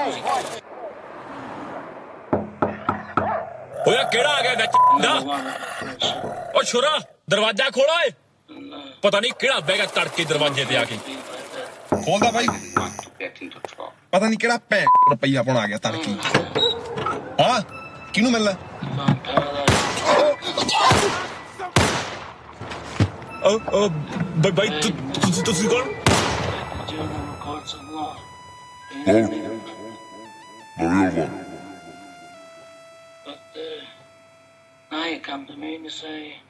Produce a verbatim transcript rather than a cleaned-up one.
ਓਏ ਕਿਹੜਾ ਆ ਗਿਆ ਵਿੱਚ ਦਾ ਓ ਛੁਰਾ ਦਰਵਾਜ਼ਾ ਖੋਲ ਓਏ ਪਤਾ ਨਹੀਂ ਕਿਹੜਾ ਬਹਿ ਗਿਆ ਤੜਕੇ ਦਰਵਾਜ਼ੇ ਤੇ ਆ ਕੇ ਖੋਲਦਾ ਬਾਈ ਪਤਾ ਨਹੀਂ ਕਿਹੜਾ ਭੈਣ ਰੁਪਈਆ ਪਾਉਣ ਆ ਗਿਆ ਤੜਕੀ ਹਾਂ ਕਿਹਨੂੰ ਮਿਲਣਾ ਓ ਬਾਈ ਤੁਸੀਂ ਤੁਸੀਂ ਕੌਣ The real one. But uh, now you come to me and you say,